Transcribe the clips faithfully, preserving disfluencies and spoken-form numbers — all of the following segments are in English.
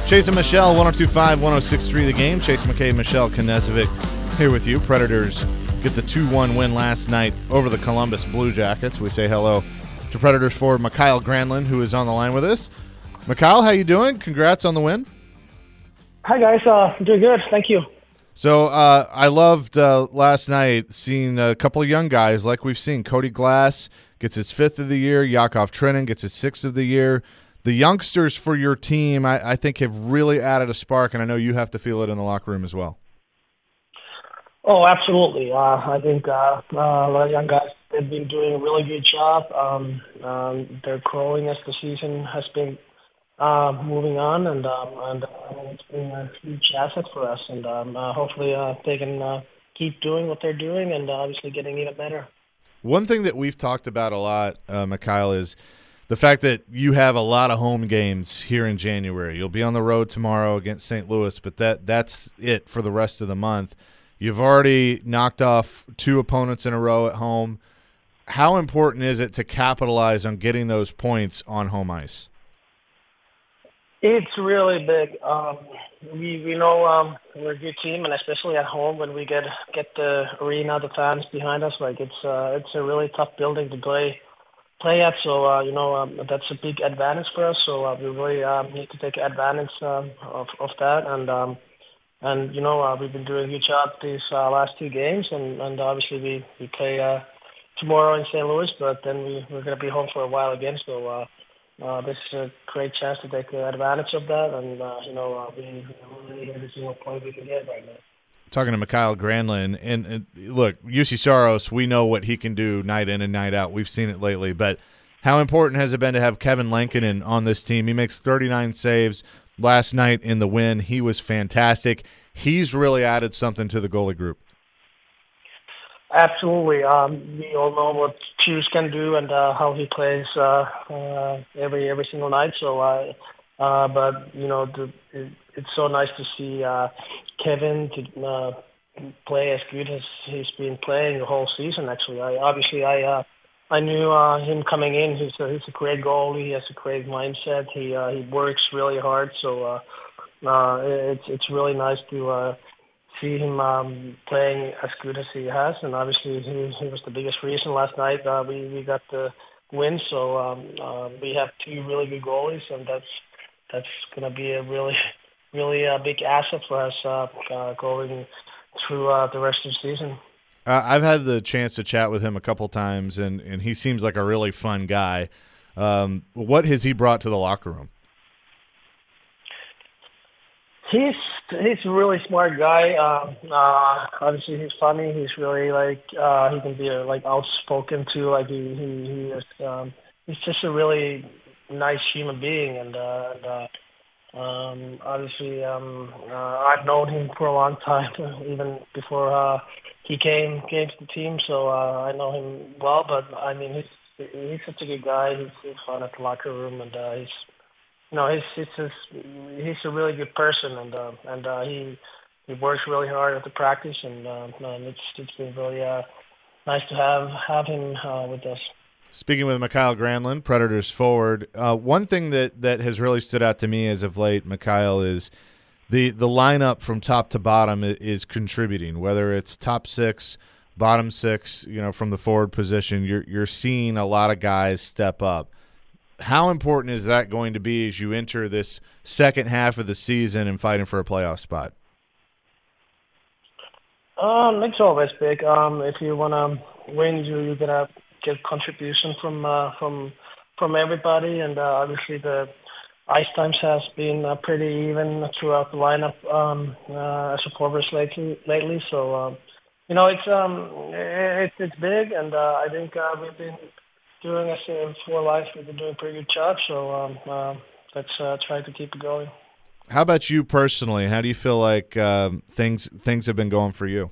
Chase and Michelle, one oh two point five, one oh six point three The Game. Chase McKay, Michelle Knezovic here with you. Predators get the two one win last night over the Columbus Blue Jackets. We say hello to Predators forward Mikael Granlund, who is on the line with us. Mikael, how you doing? Congrats on the win. Hi, guys. Uh, doing good. Thank you. So uh, I loved uh, last night seeing a couple of young guys like we've seen. Cody Glass gets his fifth of the year. Yakov Trenin gets his sixth of the year. The youngsters for your team, I, I think, have really added a spark, and I know you have to feel it in the locker room as well. Oh, absolutely. Uh, I think uh, uh, a lot of young guys have been doing a really good job. Um, um, they're growing as the season has been uh, moving on, and um, and uh, it's been a huge asset for us. And um, uh, hopefully uh, they can uh, keep doing what they're doing and uh, obviously getting even better. One thing that we've talked about a lot, uh, Mikael, is the fact that you have a lot of home games here in January. You'll be on the road tomorrow against Saint Louis, but that that's it for the rest of the month. You've already knocked off two opponents in a row at home. How important is it to capitalize on getting those points on home ice? It's really big. Um, we we know um, we're a good team, and especially at home when we get get the arena, the fans behind us, like it's uh, it's a really tough building to play. play at, so uh, you know um, that's a big advantage for us. So uh, we really um, need to take advantage um, of of that, and um, and you know uh, we've been doing a good job these uh, last two games, and, and obviously we we play uh, tomorrow in Saint Louis, but then we we're going to be home for a while again. So uh, uh, this is a great chance to take advantage of that, and uh, you know uh, we really need every single point we can get right now. Talking to Mikael Granlund, and, and look, U C Saros, we know what he can do night in and night out. We've seen it lately, but how important has it been to have Kevin Lankinen on this team? He makes thirty-nine saves last night in the win. He was fantastic. He's really added something to the goalie group. Absolutely. Um, we all know what Hughes can do and uh, how he plays uh, uh, every every single night. So, uh, uh, but you know, the, it, it's so nice to see uh, Kevin to uh, play as good as he's been playing the whole season. Actually, I obviously I uh, I knew uh, him coming in. He's a, he's a great goalie. He has a great mindset. He uh, he works really hard. So uh, uh, it's it's really nice to. Uh, see him um, playing as good as he has, and obviously he, he was the biggest reason last night uh, we, we got the win. So um, uh, we have two really good goalies, and that's that's going to be a really, really uh, big asset for us uh, uh, going through uh, the rest of the season. Uh, I've had the chance to chat with him a couple times, and, and he seems like a really fun guy. Um, what has he brought to the locker room? He's he's a really smart guy. Uh, uh, obviously, he's funny. He's really like uh, he can be uh, like outspoken too. Like he he, he is. Um, he's just a really nice human being, and, uh, and uh, um, obviously um, uh, I've known him for a long time, even before uh, he came came to the team. So uh, I know him well. But I mean, he's he's such a good guy. He's, he's fun at the locker room, and uh, he's. No, he's he's just, he's a really good person, and uh, and uh, he he works really hard at the practice, and, uh, and it's it's been really uh, nice to have have him uh, with us. Speaking with Mikael Granlund, Predators forward, uh, one thing that, that has really stood out to me as of late, Mikael, is the the lineup from top to bottom is contributing. Whether it's top six, bottom six, you know, from the forward position, you're you're seeing a lot of guys step up. How important is that going to be as you enter this second half of the season and fighting for a playoff spot? Um, it's always big. Um, if you want to win, you you're gonna get contribution from uh, from from everybody, and uh, obviously the ice times has been uh, pretty even throughout the lineup um, uh, as a forwards lately. Lately, so um, you know it's um it's it's big, and uh, I think uh, we've been. Doing us in four lives, we've been doing a pretty good job, so um, uh, let's uh, try to keep it going. How about you personally? How do you feel like um, things things have been going for you?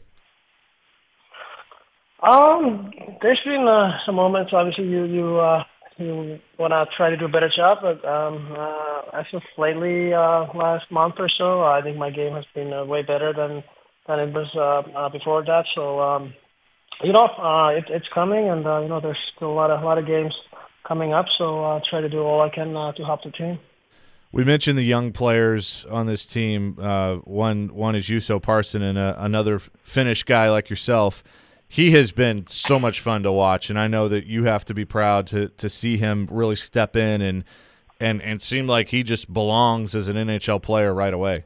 Um, there's been uh, some moments. Obviously, you you uh, you want to try to do a better job, but um, uh, I feel lately, uh, last month or so, I think my game has been uh, way better than than it was uh, uh, before that. So. Um, You know, uh, it, it's coming, and uh, you know, there's still a lot of a lot of games coming up. So I'll uh, try to do all I can uh, to help the team. We mentioned the young players on this team. Uh, one one is Juuso Parssinen, and uh, another Finnish guy like yourself. He has been so much fun to watch, and I know that you have to be proud to to see him really step in and and and seem like he just belongs as an N H L player right away.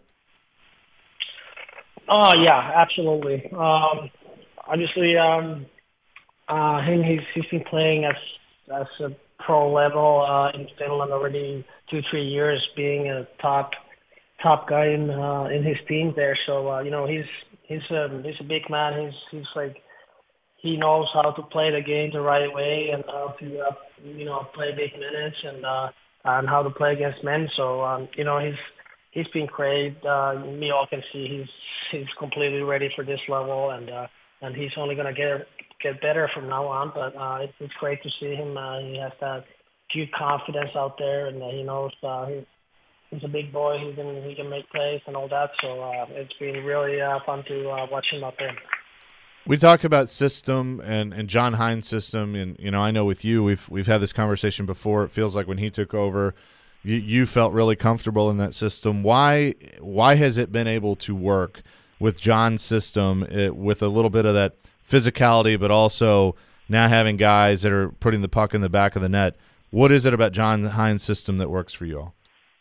Oh yeah, absolutely. Um, obviously, um, uh, him he's he's been playing as as a pro level uh, in Finland already two three years, being a top top guy in uh, in his team there. So uh, you know he's he's a he's a big man. He's he's like he knows how to play the game the right way and how to uh, you know play big minutes and uh, and how to play against men. So um, you know he's he's been great. Uh, we all can see he's he's completely ready for this level, and uh, and he's only gonna get get better from now on. But uh, it, it's great to see him. Uh, he has that huge confidence out there, and uh, he knows uh, he, he's a big boy. He can he can make plays and all that. So uh, it's been really uh, fun to uh, watch him out there. We talk about system and, and John Hynes' system, and you know I know with you we've we've had this conversation before. It feels like when he took over, you, you felt really comfortable in that system. Why why has it been able to work with John's system it, with a little bit of that physicality, but also now having guys that are putting the puck in the back of the net? What is it about John Hynes' system that works for you all?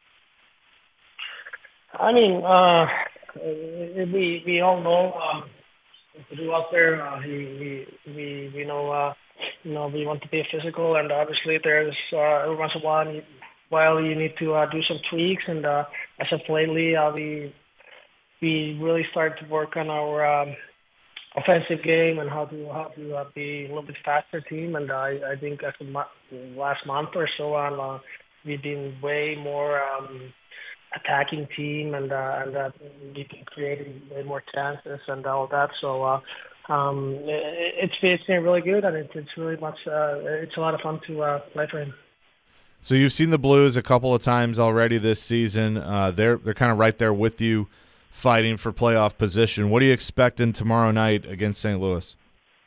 I mean, uh, we we all know um, what to do out there. Uh, we we we we know uh, you know we want to be physical, and obviously there's uh, every once in a while you, while you need to uh, do some tweaks. And uh, as of lately, uh, we we really started to work on our um, offensive game and how to how to uh, be a little bit faster team. And I I think as the mo- last month or so on, uh, we've been way more um, attacking team, and uh, and uh, we've been creating way more chances and all that. So uh, um, it, it's it's been really good, and it's it's really much uh, it's a lot of fun to uh, play for him. So you've seen the Blues a couple of times already this season. Uh, they're they're kind of right there with you, fighting for playoff position. What are you expecting tomorrow night against Saint Louis?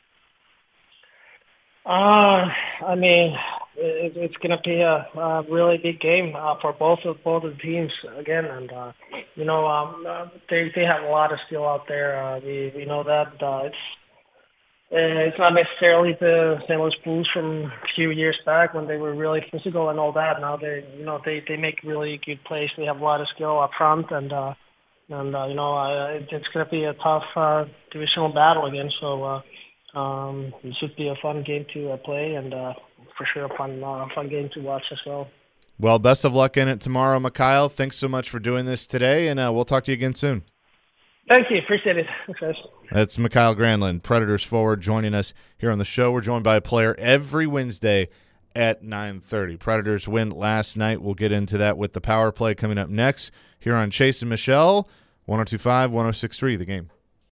Uh, I mean, it, it's going to be a, a really big game uh, for both of both of the teams again, and uh, you know um, uh, they they have a lot of skill out there. Uh, we we know that uh, it's uh, it's not necessarily the Saint Louis Blues from a few years back when they were really physical and all that. Now they you know they they make really good plays. They have a lot of skill up front, and uh, and uh, you know uh, it, it's going to be a tough uh, divisional battle again. So. Uh, Um, it should be a fun game to uh, play, and uh, for sure a fun, uh, fun game to watch as well. Well, best of luck in it tomorrow, Mikhail. Thanks so much for doing this today, and uh, we'll talk to you again soon. Thank you. Appreciate it. Thanks, guys. That's Mikhail Granlund, Predators forward, joining us here on the show. We're joined by a player every Wednesday at nine thirty. Predators win last night. We'll get into that with the power play coming up next here on Chase and Michelle, one oh two point five, one oh six point three, The Game.